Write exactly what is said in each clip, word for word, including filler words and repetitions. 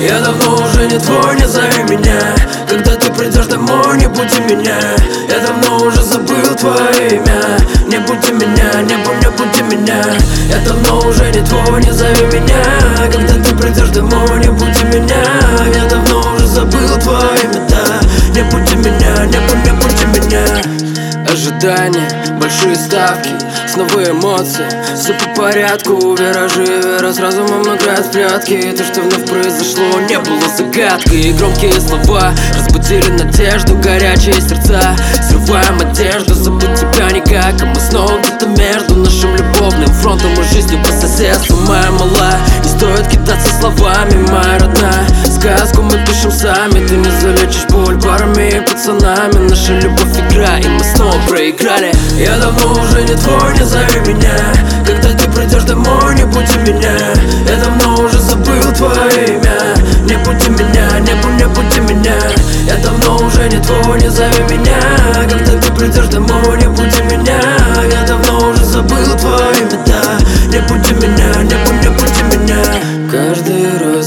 Я давно уже не твой, не зови меня. Когда ты придешь домой, не буди меня. Я давно уже забыл твое имя. Не буди меня, не будь, не буди меня. Я давно уже не твой, не зови меня. Когда ты придешь домой, не буди меня. Я давно уже забыл твое имя, да. Не буди меня, не будь, не буди меня. Ожидания, большие ставки, снова эмоции, все по порядку, виражи, вера с разумом играет в прятки. То, что вновь произошло, не было загадкой. Громкие слова разбудили надежду, горячие сердца. Срываем одежду, забыть тебя никак. А мы снова где-то между нашим любовным фронтом и жизнью по соседству. Моя мала, не стоит кидаться словами, моя родная. Сказку мы пишем сами, ты не залечишь боль парами и пацанами. Наша любовь игра, и мы снова проиграли. Я давно уже не твой, не зови меня. Когда ты придешь домой, не буди меня. Я давно уже забыл твое имя. Не буди меня, не будь, не буди меня. Я давно уже не твой, не зови меня. Когда ты придешь домой, не буди меня. Я давно уже забыл твое имя, да. Не буди меня, не будь, не буди меня. Каждый раз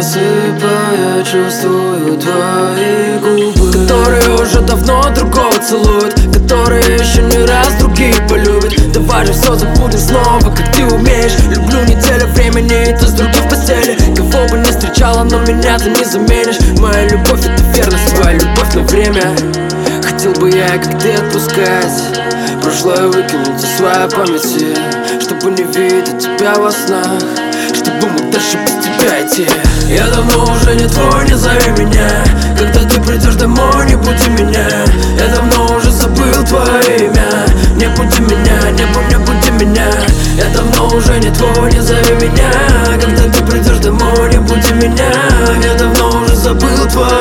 засыпая, чувствую твои губы, которые уже давно другого целуют, которые еще не раз другие полюбят. Давай же все забудем снова, как ты умеешь. Люблю неделю времени, и ты с другим в постели. Кого бы не встречала, но меня ты не заменишь. Моя любовь — это верность, твоя любовь на время. Хотел бы я, как ты, отпускать прошлое, выкинуть из своей памяти, чтобы не видеть тебя во снах, чтобы мог дальше без тебя идти. Я давно уже не твой, не зови меня. Когда ты придешь домой, не буди меня. Я давно уже забыл твое имя. Не буди меня, не будь, не буди меня. Я давно уже не твой, не зови меня. Когда ты придешь домой, не буди меня. Я давно уже забыл твое